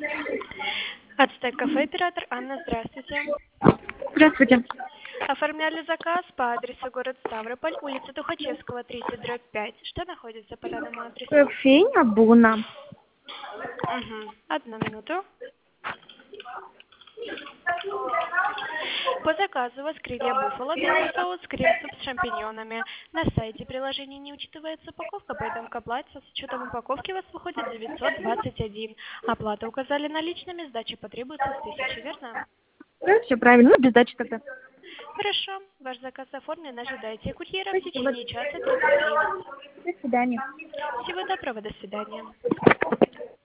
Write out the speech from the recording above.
Ацтек кафе, оператор Анна, здравствуйте. Здравствуйте. Оформляли заказ по адресу город Ставрополь, улица Тухачевского, 30/5. Что находится по данному адресу? Кофейня Буна. Угу. Одну минуту. По заказу у вас крылья буффало, белый соус, крем-суп с шампиньонами. На сайте приложения не учитывается упаковка, поэтому к оплате с учетом упаковки у вас выходит 921. Оплату указали наличными, сдача потребуется с 1000, верно? Да, все правильно. Ну, без сдачи тогда. Хорошо, ваш заказ оформлен, ожидайте курьера в Спасибо. течение часа 30. До свидания. Всего доброго, до свидания.